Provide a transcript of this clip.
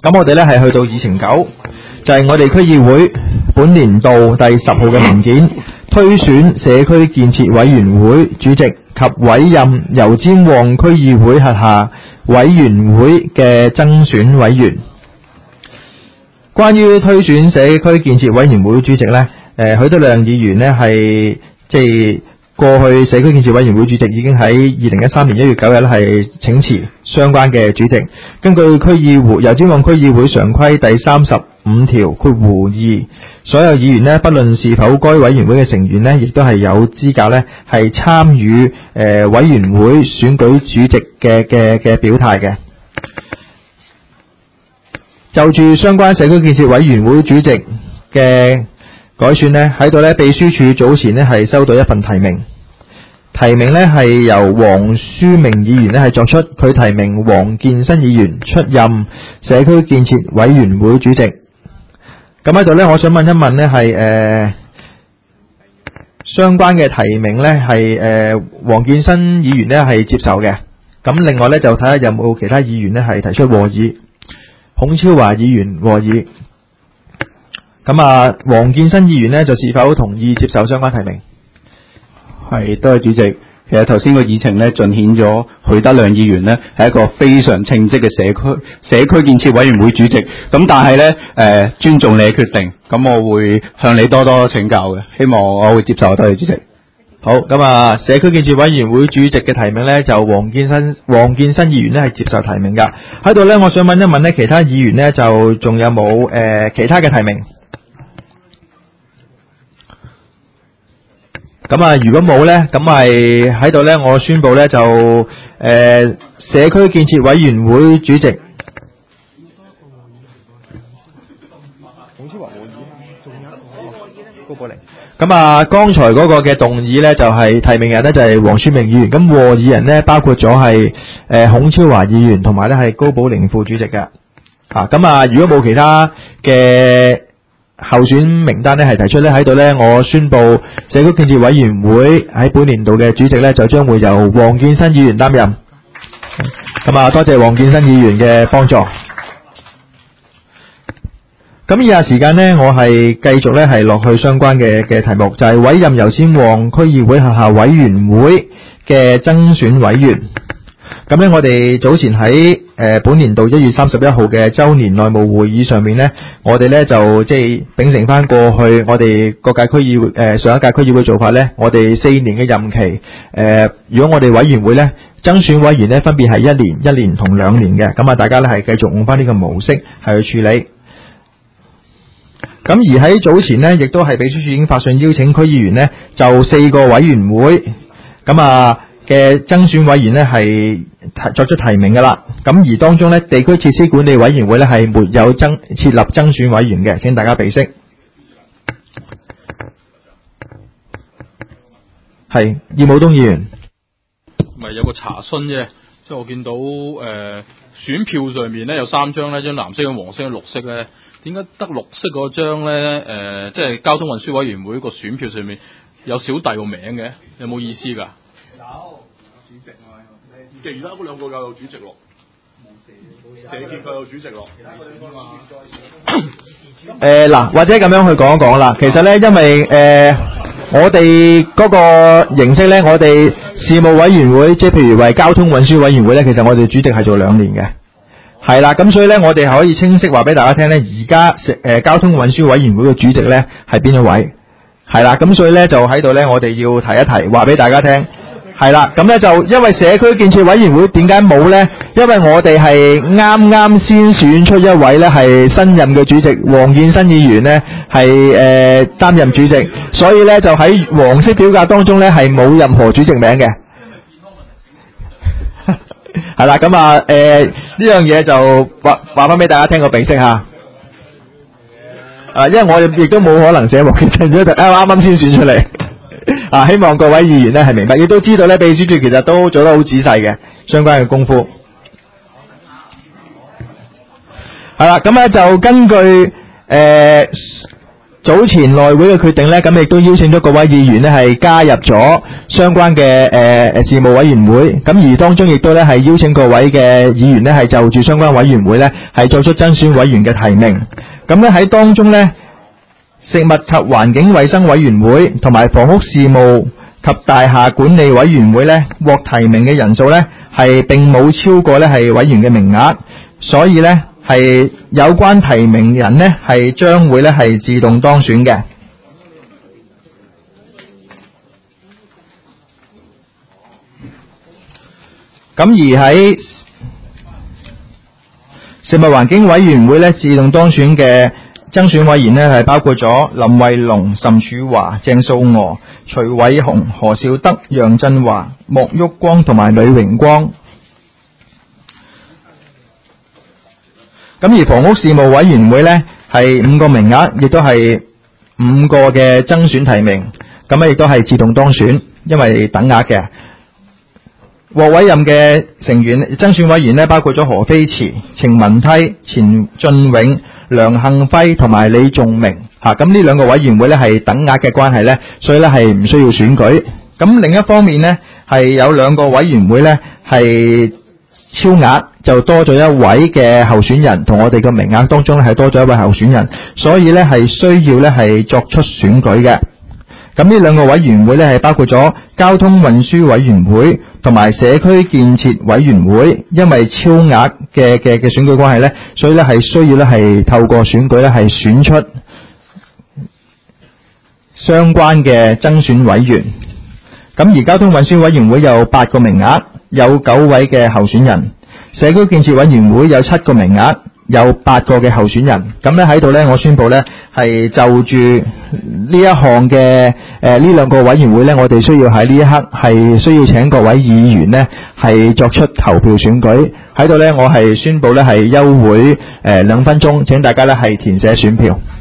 咁我哋咧係去到議程9，就係我哋區議會本年度第10號嘅文件，推選社區建設委員會主席及委任油尖旺區議會轄下委員會嘅增選委員。關於推選社區建設委員會主席呢，許德亮議員呢係過去社區建設委員會主席已經喺2013年1月9日係請辭相關嘅主席。根據油尖旺區議會常規第35條括弧2，所有議員呢，不論是否該委員會嘅成員呢，亦都係有資格呢係參與委員會選舉主席嘅表態嘅。就住相關社區建設委員會主席嘅改選呢，喺度呢，秘書處早前呢係收到一份提名，提名呢係由黃書明議員呢係作出，佢提名黃建新議員出任社區建設委員會主席。咁喺度呢，我想問一問呢係相關嘅提名呢係黃建新議員呢係接受嘅。咁另外呢，就睇下有冇其他議員呢係提出和議。孔超華議員和議。咁黃建新議員呢，就是否同意接受相關提名？ 係，多謝主席。其實頭先個議程呢，盡顯咗許德亮議員呢係一個非常稱職嘅社區建設委員會主席。咁但係呢，尊重你嘅決定，咁我會向你多多請教嘅，希望我會接受。多謝主席。 好，咁社區建設委員會主席嘅提名呢，就黃建新議員呢係接受提名㗎。喺度呢，我想問一問呢，其他議員呢，就仲有冇其他嘅提名？咁如果冇呢，咁係喺度呢，我宣布呢，就社區建設委員會主席。咁剛才嗰個嘅動議呢，就係提名人呢，就係黃書明議員，咁和議人呢，包括咗係孔超華議員同埋呢係高寶玲副主席嘅。咁如果冇其他嘅候選名單呢係提出呢，喺度呢，我宣布社區建設委員會喺本年度嘅主席呢，就將會由黃建新議員擔任。咁多謝黃建新議員嘅幫助。咁以下時間呢，我係繼續呢係落去相關嘅題目，就係委任油尖旺區議會轄下委員會嘅增選委員。咁呢，我哋早前喺本年度1月31號嘅周年內務會議上面呢，我哋呢就秉承翻過去我哋各屆區議會上一屆區議會做法呢，我哋4年嘅任期如果我哋委員會呢增選委員呢，分別係1年同2年嘅。咁大家呢係繼續用翻呢個模式係去處理。咁而喺早前呢，亦都係秘書處已經發信邀請區議員呢，就4個委員會嘅增選委員呢係作出提名噶啦。咁而當中呢，地區設施管理委員會呢係沒有設立增選委員嘅，請大家備悉。係葉武東議員， 咪有個查詢啫，即係我見到選票上面呢有3張呢，張藍色、嘅黃色、嘅綠色呢。點解得綠色嗰張咧？即係交通運輸委員會個選票上面有小弟個名嘅，有冇意思㗎？有主席啊，其他嗰兩個有主席咯，社協佢有主席咯。 嗱，或者咁樣去講一講啦。其實咧，因為我哋嗰個形式咧，我哋事務委員會，即係譬如為交通運輸委員會咧，其實我哋主席係做2年嘅。係啦，咁所以咧，我哋係可以清晰話俾大家聽咧，而家交通運輸委員會嘅主席咧係邊一位？係啦，咁所以咧就喺度咧，我哋要提一提，話俾大家聽。係啦，咁咧就因為社區建設委員會點解冇咧？因為我哋係啱先選出一位咧係新任嘅主席，黃建新議員咧係擔任主席，所以咧就喺黃色表格當中咧係冇任何主席名嘅。係啦，咁呢樣嘢就話翻俾大家聽個備識吓。因為我亦都冇可能寫黃建新，因為啱先選出嚟。希望各位議員呢係明白，亦都知道咧，秘書處其實都做得好仔細嘅相關嘅功夫。係啦，咁咧就根據早前內會嘅決定咧，咁亦都邀請咗各位議員咧係加入咗相關嘅事務委員會，咁而當中亦都咧係邀請各位嘅議員咧係就住相關委員會咧係作出增選委員嘅提名。咁咧喺當中咧，食物及環境衛生委員會同埋房屋事務及大廈管理委員會咧獲提名嘅人數咧係並冇超過咧係委員嘅名額，所以咧係有關提名人呢係將會咧係自動當選嘅。咁而喺食物環境委員會咧自動當選嘅增選委員呢係包括咗林慧龍、岑柱華、鄭素娥、徐偉雄、何兆德、楊振華、莫旭光同埋呂榮光。咁而房屋事務委員會呢係5個名額，亦都係5個嘅增選提名，咁亦都係自動當選，因為等額嘅。獲委任嘅成員增選委員呢包括咗何飛馳、程文梯、錢俊永、梁幸輝同埋李仲明嚇，咁呢兩個委員會呢係等額嘅關係呢，所以呢係唔需要選舉。咁另一方面呢，係有2個委員會呢係超額，就多咗一位嘅候選人，同我哋嘅名額當中咧係多咗一位候選人，所以咧係需要咧係作出選舉嘅。咁呢2個委員會咧係包括咗交通運輸委員會同埋社區建設委員會，因為超額嘅選舉關係咧，所以咧係需要咧係透過選舉咧係選出相關嘅增選委員。咁而交通運輸委員會有8個名額，有9位嘅候選人；社區建設委員會有7個名額，有8個嘅候選人。咁咧喺度咧，我宣布咧係就住呢一項嘅呢2個委員會咧，我哋需要喺呢一刻係需要請各位議員咧係作出投票選舉。喺度咧，我係宣布咧係休會2分鐘，請大家咧係填寫選票。